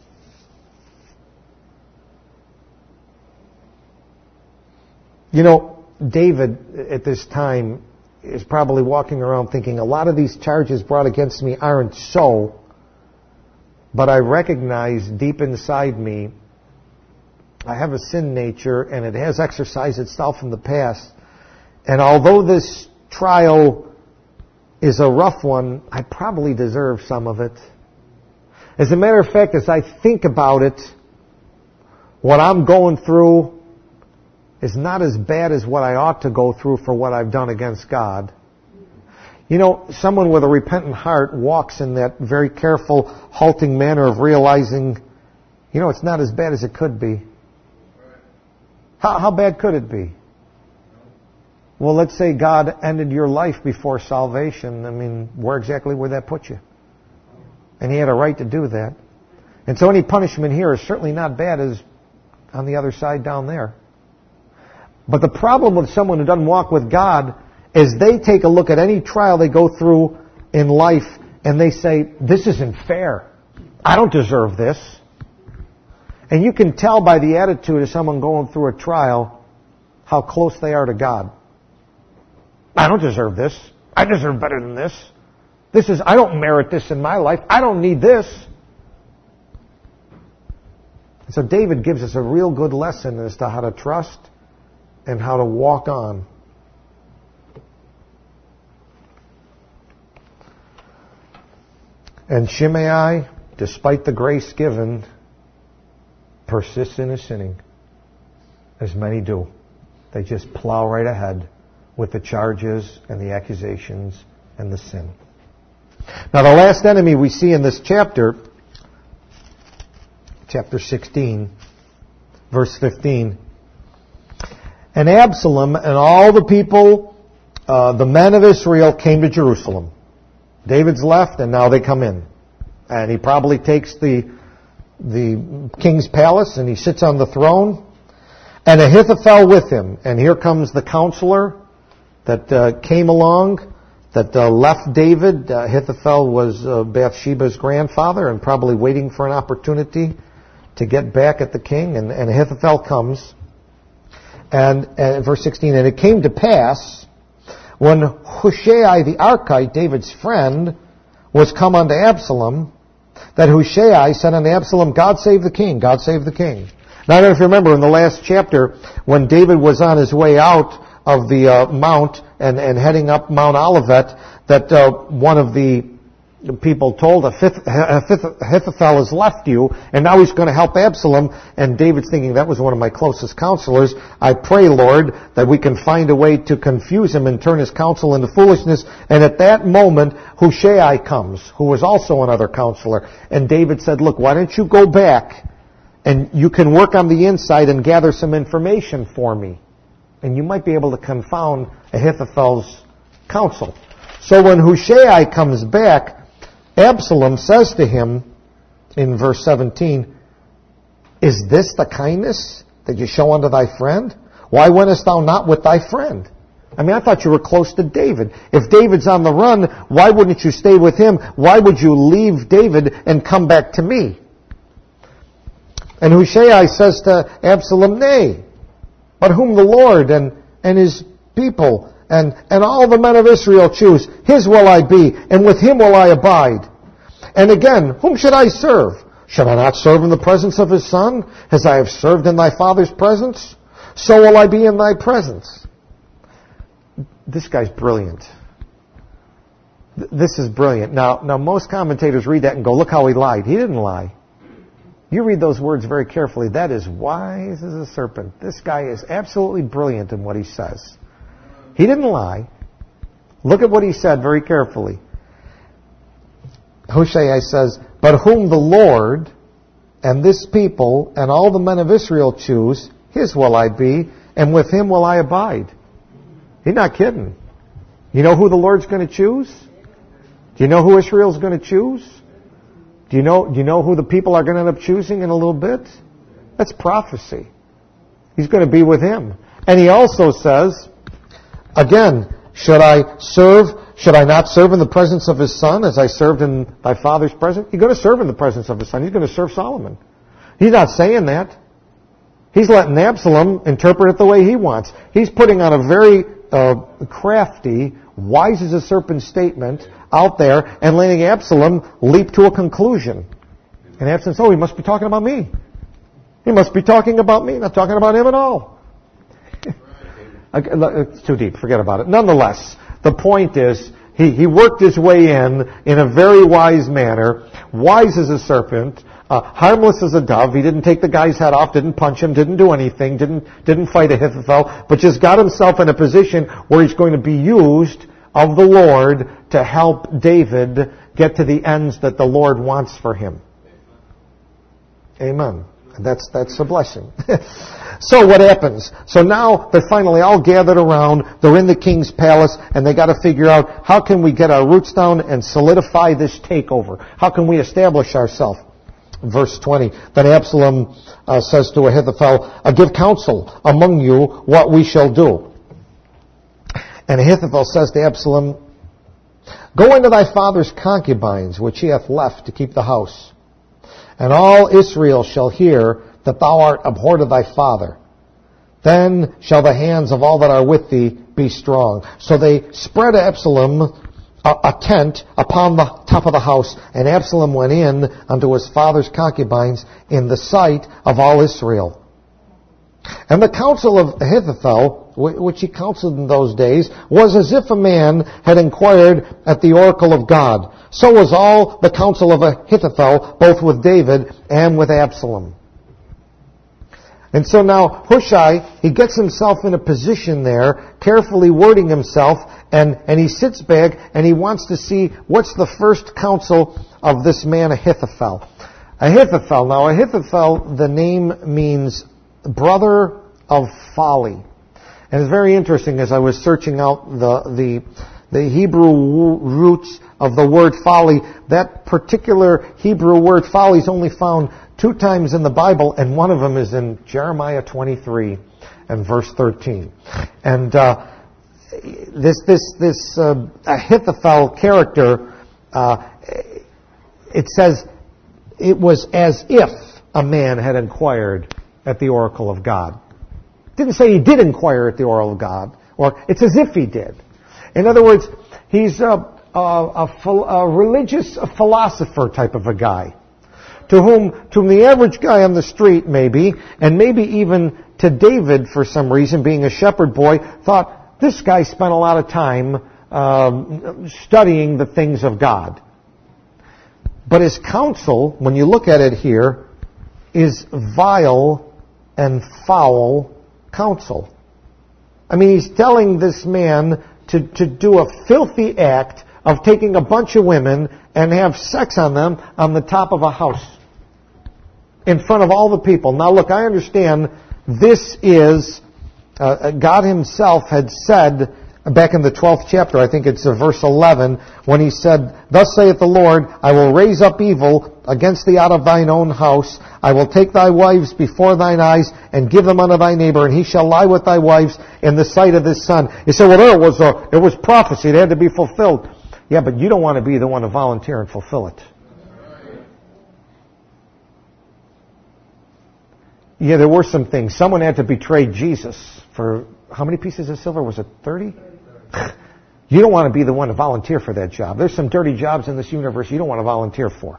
You know, David at this time is probably walking around thinking, a lot of these charges brought against me aren't so, but I recognize deep inside me I have a sin nature and it has exercised itself in the past. And although this trial is a rough one, I probably deserve some of it. As a matter of fact, as I think about it, what I'm going through is not as bad as what I ought to go through for what I've done against God. You know, someone with a repentant heart walks in that very careful, halting manner of realizing, you know, it's not as bad as it could be. How, how bad could it be? Well, let's say God ended your life before salvation. I mean, where exactly would that put you? And He had a right to do that. And so any punishment here is certainly not bad as on the other side down there. But the problem with someone who doesn't walk with God is they take a look at any trial they go through in life and they say, this isn't fair. I don't deserve this. And you can tell by the attitude of someone going through a trial how close they are to God. I don't deserve this. I deserve better than this. This is, I don't merit this in my life. I don't need this. So David gives us a real good lesson as to how to trust and how to walk on. And Shimei, despite the grace given, persists in his sinning, as many do. They just plow right ahead with the charges and the accusations and the sin. Now the last enemy we see in this chapter, chapter sixteen, verse fifteen, and Absalom and all the people, uh, the men of Israel came to Jerusalem. David's left and now they come in. And he probably takes the, the king's palace and he sits on the throne. And Ahithophel with him. And here comes the counselor that uh, came along, that uh, left David. Uh, Ahithophel was uh, Bathsheba's grandfather and probably waiting for an opportunity to get back at the king. And, and Ahithophel comes. And, and verse sixteen, and it came to pass, when Hushai the Archite, David's friend, was come unto Absalom, that Hushai said unto Absalom, God save the king, God save the king. Now I don't know if you remember in the last chapter, when David was on his way out of the uh, mount and, and heading up Mount Olivet, that uh, one of the people told, Ahithophel has left you, and now he's going to help Absalom. And David's thinking, that was one of my closest counselors. I pray, Lord, that we can find a way to confuse him and turn his counsel into foolishness. And at that moment, Hushai comes, who was also another counselor. And David said, look, why don't you go back and you can work on the inside and gather some information for me. And you might be able to confound Ahithophel's counsel. So when Hushai comes back, Absalom says to him in verse seventeen, is this the kindness that you show unto thy friend? Why wentest thou not with thy friend? I mean, I thought you were close to David. If David's on the run, why wouldn't you stay with him? Why would you leave David and come back to me? And Hushai says to Absalom, nay, but whom the Lord and, and his people And, and all the men of Israel choose, his will I be, and with him will I abide. And again, whom should I serve? Should I not serve in the presence of his son, as I have served in thy father's presence? So will I be in thy presence. This guy's brilliant. This is brilliant. Now, now most commentators read that and go, look how he lied. He didn't lie. You read those words very carefully. That is wise as a serpent. This guy is absolutely brilliant in what he says. He didn't lie. Look at what he said very carefully. Hushai says, but whom the Lord and this people and all the men of Israel choose, his will I be, and with him will I abide. He's not kidding. You know who the Lord's going to choose? Do you know who Israel's going to choose? Do you know, do you know who the people are going to end up choosing in a little bit? That's prophecy. He's going to be with him. And he also says, again, Should I serve, should I not serve in the presence of his son as I served in thy father's presence? He's going to serve in the presence of his son. He's going to serve Solomon. He's not saying that. He's letting Absalom interpret it the way he wants. He's putting on a very uh, crafty, wise as a serpent statement out there and letting Absalom leap to a conclusion. And Absalom says, oh, he must be talking about me. He must be talking about me, not talking about him at all. It's too deep, forget about it. Nonetheless, the point is, he, he worked his way in, in a very wise manner, wise as a serpent, uh, harmless as a dove. He didn't take the guy's head off, didn't punch him, didn't do anything, didn't, didn't fight Ahithophel, but just got himself in a position where he's going to be used of the Lord to help David get to the ends that the Lord wants for him. Amen. That's that's a blessing. So what happens? So now they're finally all gathered around. They're in the king's palace, and they got to figure out how can we get our roots down and solidify this takeover. How can we establish ourselves? Verse twenty. Then Absalom uh, says to Ahithophel, uh, "Give counsel among you what we shall do." And Ahithophel says to Absalom, "Go into thy father's concubines, which he hath left to keep the house. And all Israel shall hear that thou art abhorred of thy father. Then shall the hands of all that are with thee be strong." So they spread Absalom a, a tent upon the top of the house, and Absalom went in unto his father's concubines in the sight of all Israel. And the counsel of Ahithophel, which he counseled in those days, was as if a man had inquired at the oracle of God. So was all the counsel of Ahithophel, both with David and with Absalom. And so now Hushai, he gets himself in a position there, carefully wording himself, and, and he sits back and he wants to see what's the first counsel of this man Ahithophel. Ahithophel, now Ahithophel, the name means brother of folly. And it's very interesting as I was searching out the, the, the Hebrew roots of the word folly. That particular Hebrew word folly is only found two times in the Bible, and one of them is in Jeremiah twenty-three and verse thirteen. And uh, this this this uh, Ahithophel character, uh, it says it was as if a man had inquired at the oracle of God. It didn't say he did inquire at the oracle of God, or it's as if he did. In other words, he's a, a, a, a religious a philosopher type of a guy, to whom, to whom the average guy on the street maybe, and maybe even to David for some reason, being a shepherd boy, thought this guy spent a lot of time um, studying the things of God. But his counsel, when you look at it here, is vile and foul counsel. I mean, he's telling this man to, to do a filthy act of taking a bunch of women and have sex on them on the top of a house in front of all the people. Now look, I understand this is, uh, God himself had said back in the twelfth chapter, I think it's verse eleven, when he said, "Thus saith the Lord, I will raise up evil against thee out of thine own house. I will take thy wives before thine eyes and give them unto thy neighbor, and he shall lie with thy wives in the sight of his son." You say, well, there it was, a, it was prophecy. It had to be fulfilled. Yeah, but you don't want to be the one to volunteer and fulfill it. Yeah, there were some things. Someone had to betray Jesus for, how many pieces of silver? Was it thirty? You don't want to be the one to volunteer for that job. There's some dirty jobs in this universe you don't want to volunteer for.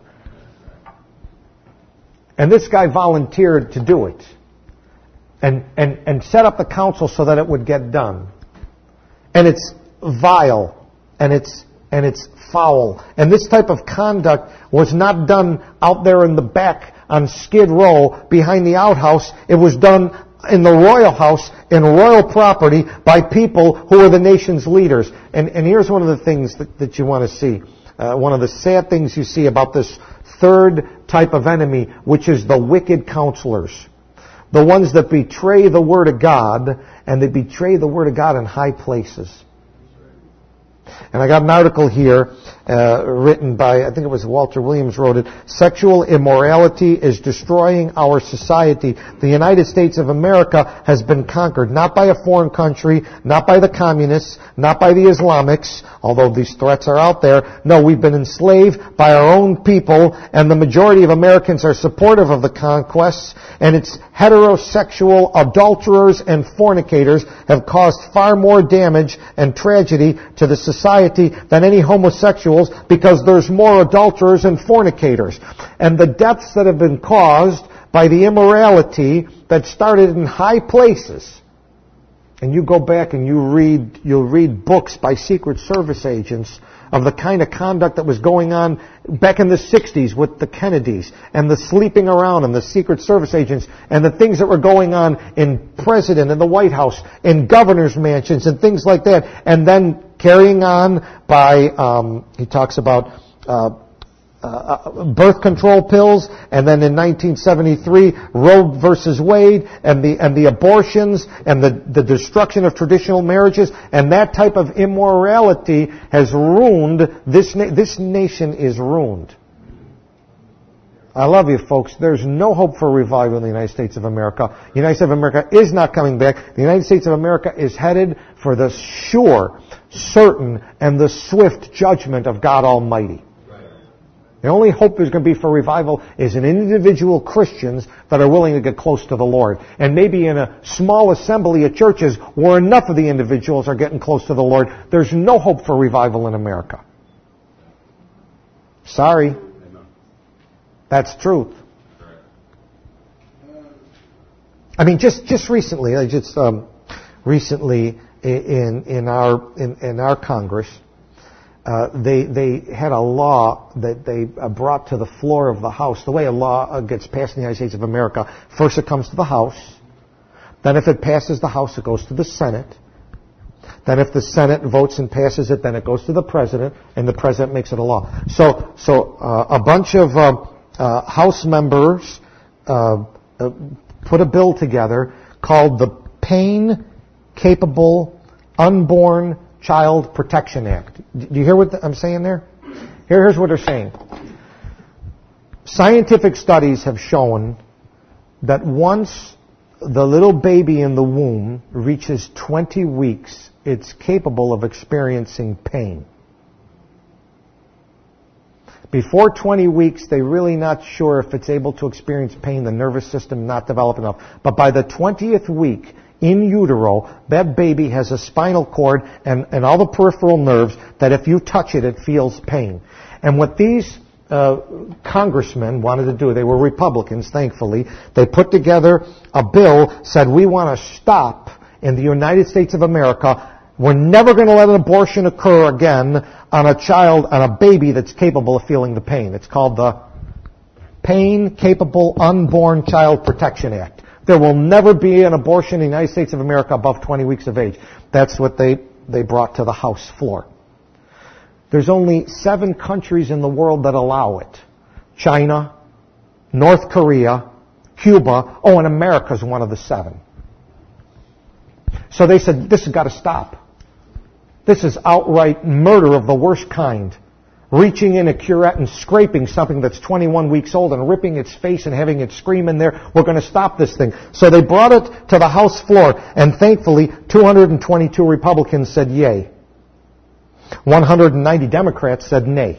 And this guy volunteered to do it. And, and, and set up the council so that it would get done. And it's vile. And it's, and it's foul. And this type of conduct was not done out there in the back on Skid Row behind the outhouse. It was done in the royal house, in royal property, by people who are the nation's leaders. And, and here's one of the things that, that you want to see. Uh, one of the sad things you see about this third type of enemy, which is the wicked counselors. The ones that betray the Word of God, and they betray the Word of God in high places. And I got an article here uh, written by, I think it was Walter Williams wrote it, sexual immorality is destroying our society. The United States of America has been conquered, not by a foreign country, not by the communists, not by the Islamics, although these threats are out there. No, we've been enslaved by our own people, and the majority of Americans are supportive of the conquests, and it's heterosexual adulterers and fornicators have caused far more damage and tragedy to the society than any homosexuals, because there's more adulterers and fornicators. And the deaths that have been caused by the immorality that started in high places. And you go back and you read, you'll read books by Secret Service agents of the kind of conduct that was going on back in the sixties with the Kennedys and the sleeping around and the Secret Service agents and the things that were going on in President and the White House, in governor's mansions and things like that. And then carrying on by, um, he talks about uh, uh, birth control pills, and then in nineteen seventy-three, Roe versus Wade, and the and the abortions, and the, the destruction of traditional marriages, and that type of immorality has ruined this na- this nation is ruined. I love you, folks. There's no hope for revival in the United States of America. The United States of America is not coming back. The United States of America is headed for the sure, certain, and the swift judgment of God Almighty. The only hope there's going to be for revival is in individual Christians that are willing to get close to the Lord. And maybe in a small assembly of churches where enough of the individuals are getting close to the Lord. There's no hope for revival in America. Sorry. That's truth. I mean, just, just recently, I just, um, recently in, in our, in, in our Congress, Uh, they they had a law that they uh, brought to the floor of the House. The way a law uh, gets passed in the United States of America, first it comes to the House. Then if it passes the House, it goes to the Senate. Then if the Senate votes and passes it, then it goes to the President, and the President makes it a law. So so uh, a bunch of uh, uh, House members uh, uh, put a bill together called the Pain Capable Unborn Child Protection Act. Do you hear what I'm saying there? Here, here's what they're saying. Scientific studies have shown that once the little baby in the womb reaches twenty weeks, it's capable of experiencing pain. Before twenty weeks, they're really not sure if it's able to experience pain, the nervous system not developed enough. But by the twentieth week, in utero, that baby has a spinal cord and, and all the peripheral nerves that if you touch it, it feels pain. And what these uh, congressmen wanted to do, they were Republicans, thankfully, they put together a bill, said we want to stop in the United States of America. We're never going to let an abortion occur again on a child, on a baby that's capable of feeling the pain. It's called the Pain Capable Unborn Child Protection Act. There will never be an abortion in the United States of America above twenty weeks of age. That's what they, they brought to the House floor. There's only seven countries in the world that allow it. China, North Korea, Cuba, oh, and America's one of the seven. So they said, this has got to stop. This is outright murder of the worst kind. Reaching in a curette and scraping something that's twenty-one weeks old and ripping its face and having it scream in there. We're going to stop this thing. So they brought it to the House floor, and thankfully, two hundred twenty-two Republicans said yay. one hundred ninety Democrats said nay.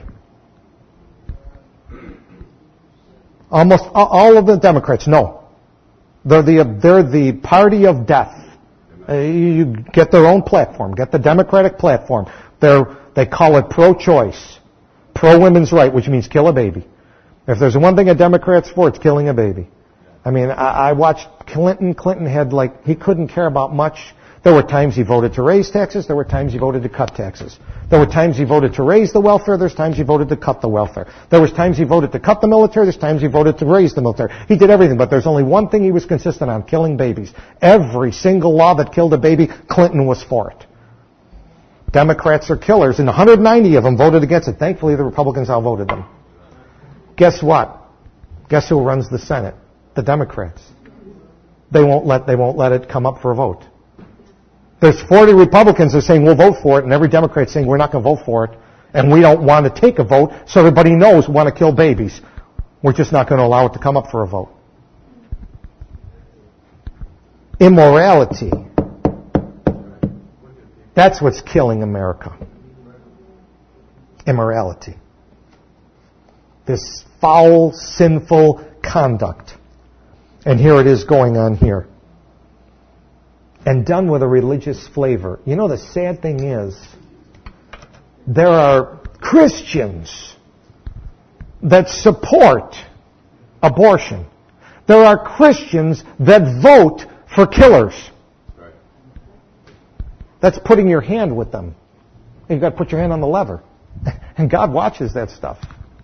Almost all of the Democrats, no. They're the, they're the party of death. Uh, you get their own platform. Get the Democratic platform. They're, they call it pro-choice. Pro-women's right, which means kill a baby. If there's one thing a Democrat's for, it's killing a baby. I mean, I, I watched Clinton. Clinton had like, he couldn't care about much. There were times he voted to raise taxes. There were times he voted to cut taxes. There were times he voted to raise the welfare. There's times he voted to cut the welfare. There was times he voted to cut the military. There's times he voted to raise the military. He did everything, but there's only one thing he was consistent on, killing babies. Every single law that killed a baby, Clinton was for it. Democrats are killers, and one hundred ninety of them voted against it. Thankfully, the Republicans outvoted them. Guess what? Guess who runs the Senate? The Democrats. They won't let, they won't let it come up for a vote. There's forty Republicans that are saying we'll vote for it, and every Democrat saying we're not going to vote for it. and we don't want to take a vote, so everybody knows we want to kill babies. We're just not going to allow it to come up for a vote. Immorality. That's what's killing America. Immorality. This foul, sinful conduct. And here it is going on here. And done with a religious flavor. You know, the sad thing is, there are Christians that support abortion. There are Christians that vote for killers. Right. That's putting your hand with them. You've got to put your hand on the lever. And God watches that stuff.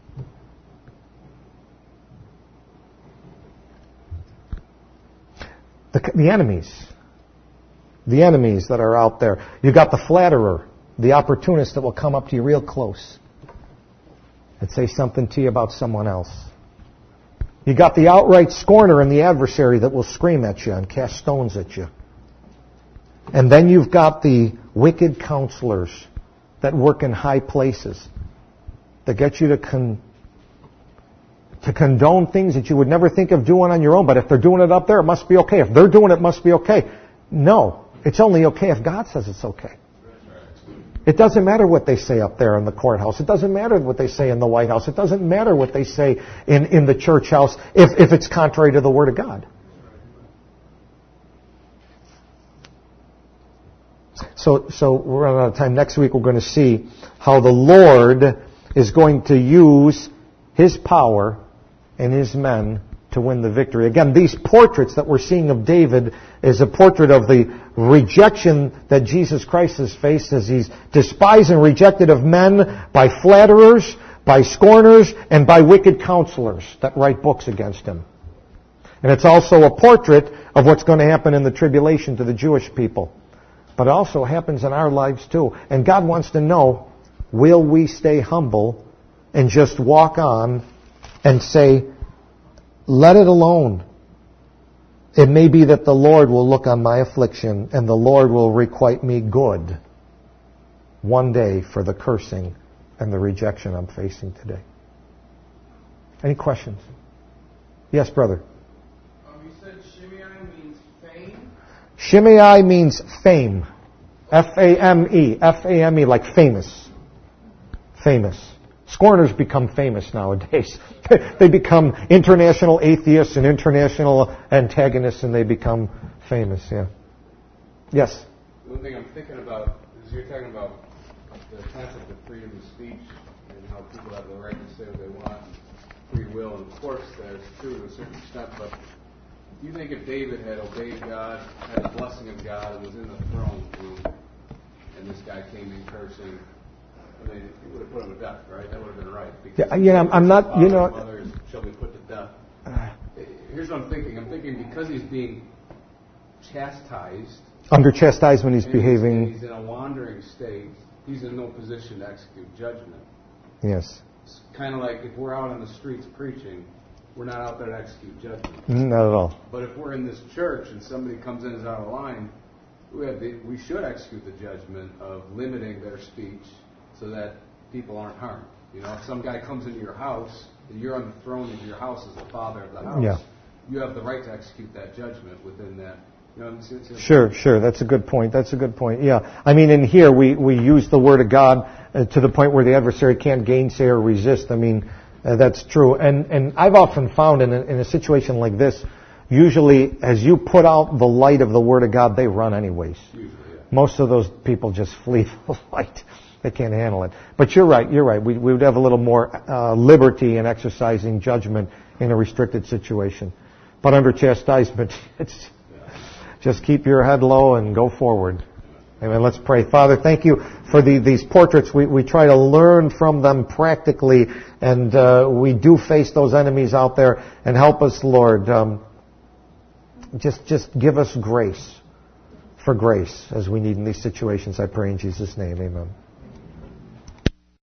The, the enemies. The enemies that are out there. You've got the flatterer, the opportunist that will come up to you real close and say something to you about someone else. You got the outright scorner and the adversary that will scream at you and cast stones at you. And then you've got the wicked counselors that work in high places that get you to con- to condone things that you would never think of doing on your own. But if they're doing it up there, it must be okay. If they're doing it, it must be okay. No, it's only okay if God says it's okay. It doesn't matter what they say up there in the courthouse. It doesn't matter what they say in the White House. It doesn't matter what they say in, in the church house if, if it's contrary to the Word of God. So, so we're running out of time. Next week we're going to see how the Lord is going to use His power and His men to win the victory. Again, these portraits that we're seeing of David is a portrait of the rejection that Jesus Christ has faced as He's despised and rejected of men by flatterers, by scorners, and by wicked counselors that write books against Him. And it's also a portrait of what's going to happen in the tribulation to the Jewish people. But it also happens in our lives too. And God wants to know, will we stay humble and just walk on and say, let it alone. It may be that the Lord will look on my affliction and the Lord will requite me good one day for the cursing and the rejection I'm facing today. Any questions? Yes, brother. Um, you said Shimei means fame? Shimei means fame. F A M E. F A M E, like famous. Famous. Scorners become famous nowadays. They become international atheists and international antagonists, and they become famous, yeah. Yes? One thing I'm thinking about is you're talking about the concept of freedom of speech and how people have the right to say what they want, free will, and of course that's true to a certain extent, but do you think if David had obeyed God, had the blessing of God, and was in the throne room, and this guy came in cursing, I mean, he would have put him to death, right? That would have been right. Because yeah, you know, I'm not, you know... mothers shall be put to death. Here's what I'm thinking. I'm thinking because he's being chastised... Under chastisement he's and behaving... He's, he's in a wandering state. He's in no position to execute judgment. Yes. It's kind of like if we're out on the streets preaching, we're not out there to execute judgment. Not at all. But if we're in this church and somebody comes in and is out of line, we, have the, we should execute the judgment of limiting their speech so that people aren't harmed. You know, if some guy comes into your house and you're on the throne of your house as the father of the house, yeah. you have the right to execute that judgment within that. You know, it's, it's, it's sure, sure. That's a good point. That's a good point. Yeah. I mean, in here we, we use the Word of God uh, to the point where the adversary can't gainsay or resist. I mean, uh, that's true. And and I've often found in a, in a situation like this, usually as you put out the light of the Word of God, they run anyways. Usually, yeah. Most of those people just flee the light. They can't handle it. But you're right, you're right. We, we would have a little more uh, liberty in exercising judgment in a restricted situation. But under chastisement, it's just keep your head low and go forward. Amen. Let's pray. Father, thank you for the, these portraits. We, we try to learn from them practically, and uh, we do face those enemies out there. And help us, Lord. Um, just, just give us grace for grace as we need in these situations. I pray in Jesus' name. Amen.